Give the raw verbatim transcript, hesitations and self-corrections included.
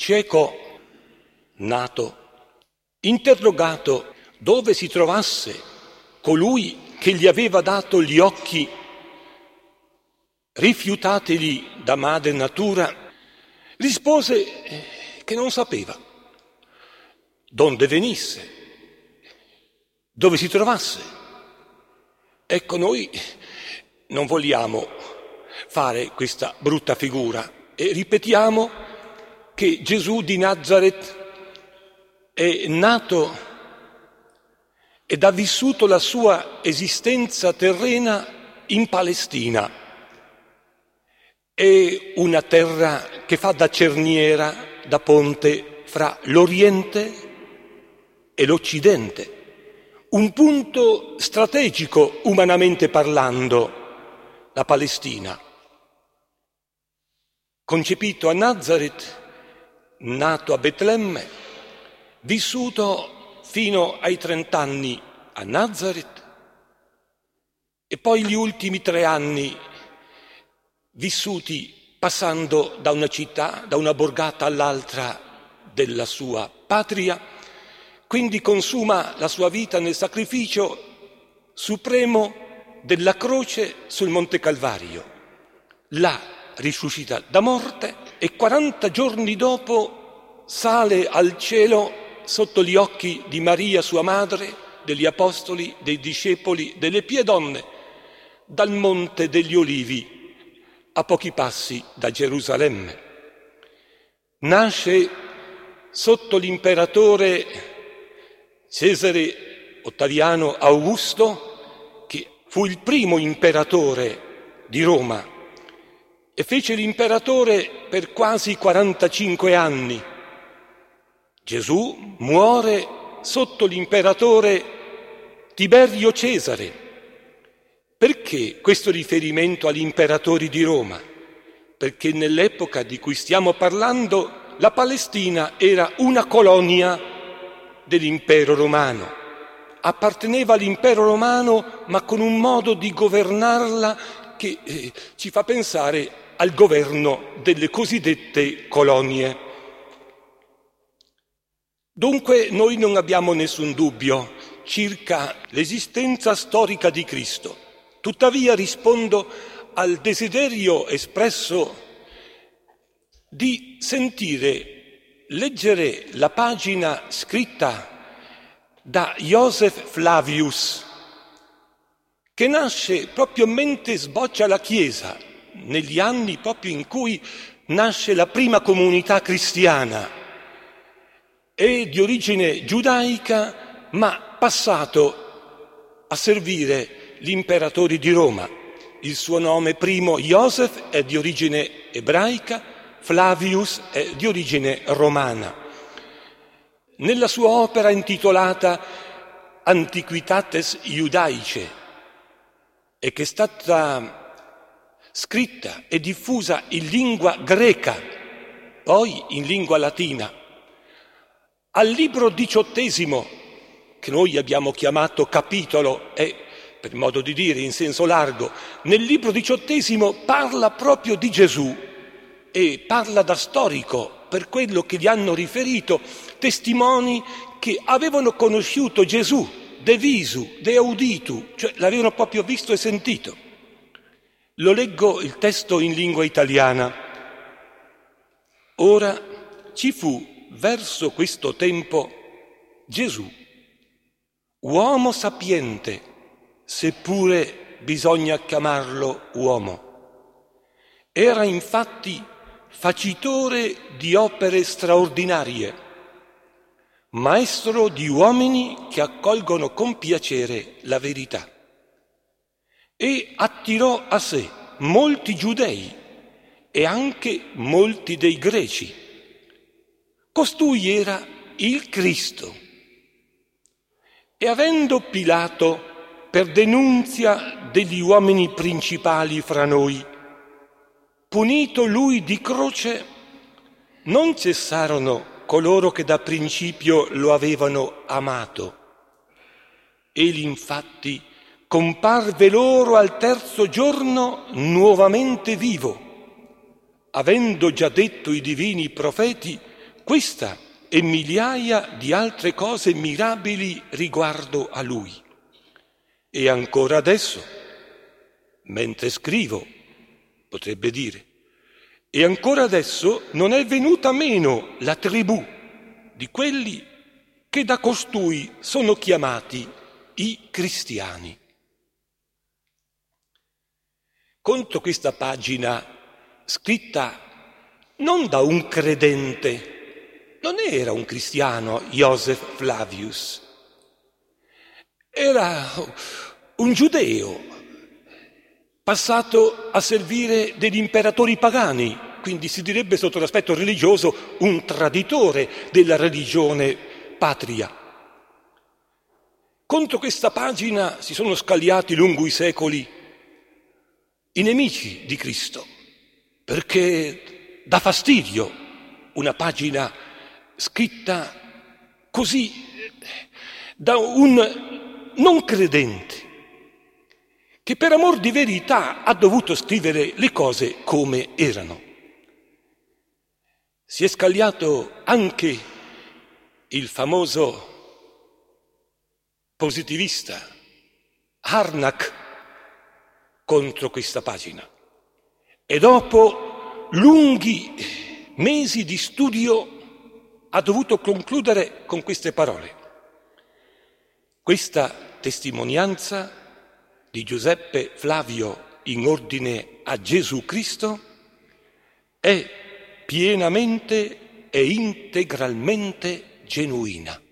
cieco nato, interrogato dove si trovasse colui che gli aveva dato gli occhi, rifiutateli da madre natura, rispose che non sapeva donde venisse, dove si trovasse. Ecco, noi non vogliamo fare questa brutta figura e ripetiamo che Gesù di Nazaret è nato ed ha vissuto la sua esistenza terrena in Palestina. È una terra che fa da cerniera, da ponte fra l'Oriente e l'Occidente, un punto strategico umanamente parlando, la Palestina. Concepito a Nazaret, nato a Betlemme, vissuto fino ai trent'anni a Nazaret e poi gli ultimi tre anni vissuti passando da una città, da una borgata all'altra della sua patria, quindi consuma la sua vita nel sacrificio supremo della croce sul Monte Calvario. Là risuscita da morte e quaranta giorni dopo sale al cielo sotto gli occhi di Maria, sua madre, degli apostoli, dei discepoli, delle pie donne, dal Monte degli Olivi, a pochi passi da Gerusalemme. Nasce sotto l'imperatore Cesare Ottaviano Augusto, che fu il primo imperatore di Roma e fece l'imperatore per quasi quarantacinque anni. Gesù muore sotto l'imperatore Tiberio Cesare. Perché questo riferimento agli imperatori di Roma? Perché nell'epoca di cui stiamo parlando la Palestina era una colonia dell'impero romano. Apparteneva all'impero romano, ma con un modo di governarla che eh, ci fa pensare al governo delle cosiddette colonie. Dunque noi non abbiamo nessun dubbio circa l'esistenza storica di Cristo. Tuttavia rispondo al desiderio espresso di sentire, leggere la pagina scritta da Joseph Flavius, che nasce proprio mentre sboccia la Chiesa, negli anni proprio in cui nasce la prima comunità cristiana. È di origine giudaica, ma passato a servire gli imperatori di Roma. Il suo nome primo, Joseph, è di origine ebraica, Flavius è di origine romana. Nella sua opera intitolata Antiquitates Iudaice, e che è stata scritta e diffusa in lingua greca, poi in lingua latina, al libro diciottesimo, che noi abbiamo chiamato capitolo, e per modo di dire in senso largo, nel libro diciottesimo parla proprio di Gesù e parla da storico per quello che gli hanno riferito testimoni che avevano conosciuto Gesù, de visu, de auditu, cioè l'avevano proprio visto e sentito. Lo leggo il testo in lingua italiana. Ora ci fu verso questo tempo Gesù, uomo sapiente, seppure bisogna chiamarlo uomo. Era infatti facitore di opere straordinarie, maestro di uomini che accolgono con piacere la verità. E attirò a sé molti giudei e anche molti dei greci. Costui era il Cristo. E avendo Pilato, per denunzia degli uomini principali fra noi, punito lui di croce, non cessarono coloro che da principio lo avevano amato. Egli infatti comparve loro al terzo giorno nuovamente vivo, avendo già detto i divini profeti questa e migliaia di altre cose mirabili riguardo a lui. E ancora adesso, mentre scrivo, potrebbe dire, e ancora adesso non è venuta meno la tribù di quelli che da costui sono chiamati i cristiani. Contro questa pagina scritta non da un credente, non era un cristiano Joseph Flavius, era un giudeo passato a servire degli imperatori pagani, quindi si direbbe sotto l'aspetto religioso un traditore della religione patria. Contro questa pagina si sono scagliati lungo i secoli i nemici di Cristo, perché dà fastidio una pagina scritta così da un non credente, che per amor di verità ha dovuto scrivere le cose come erano. Si è scagliato anche il famoso positivista Harnack contro questa pagina. E dopo lunghi mesi di studio ha dovuto concludere con queste parole. Questa testimonianza di Giuseppe Flavio in ordine a Gesù Cristo è pienamente e integralmente genuina.